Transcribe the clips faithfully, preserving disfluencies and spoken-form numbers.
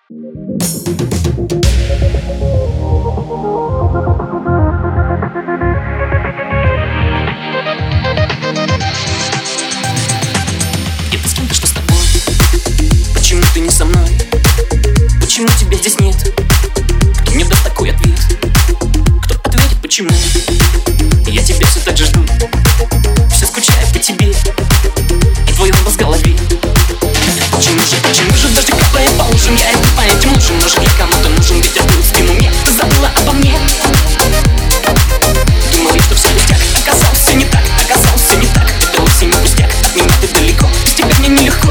Где-то с кем-то, что с тобой? Почему ты не со мной? Почему тебя здесь нет? Кто мне даст такой ответ? Кто ответит почему? Я тебя все так же жду, все скучаю по тебе и твой образ в голове. Почему же, почему же дождь капает по ушам? Я иду по этим лужам. Может, я кому-то нужен, ветер дует в спину мне. Ты забыла обо мне. Думала, что все пустяк, оказался не так, оказался не так. Это вовсе не пустяк, от меня ты далеко, с тебя мне нелегко.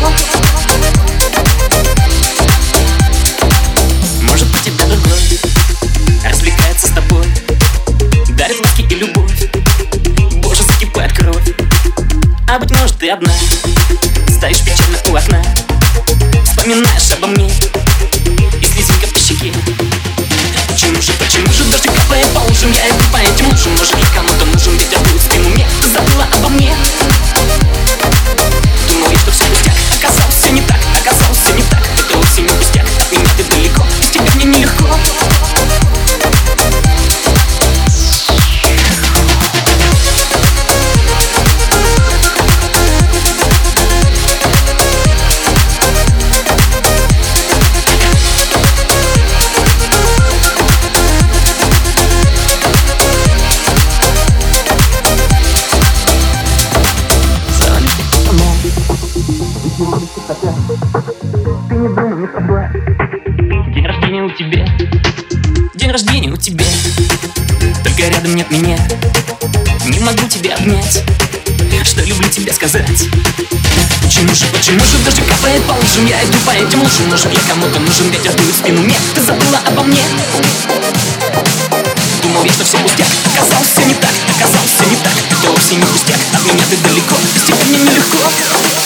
Может быть, тебя другой развлекается с тобой, дарит ласки и любовь. Боже, закипает кровь. А быть может, ты одна стоишь печально у окна, вспоминаешь обо мне и слезинка по щеке. Почему же, почему же дождь капает по ушам? Я иду по этим лужам. Может, я кому-то нужен, ветер дует в спину мне. Ты забыла обо мне. Думал я, что все пустяк, оказался не так, оказался не так. Это вовсе не пустяк, от меня ты далеко, с тебя мне нелегко. Ты не думай, не собой. День рождения у тебя, день рождения у тебя. Только рядом нет меня, не могу тебя обнять, что люблю тебя сказать. Почему же, почему же дождь капает по ушам? Я иду по этим лужам. Может, я кому-то нужен, ветер дует в спину мне. Ты забыла обо мне. Думал я, что все пустяк, оказался не так, оказался не так. Это вовсе не пустяк, от меня ты далеко, с тебя мне нелегко.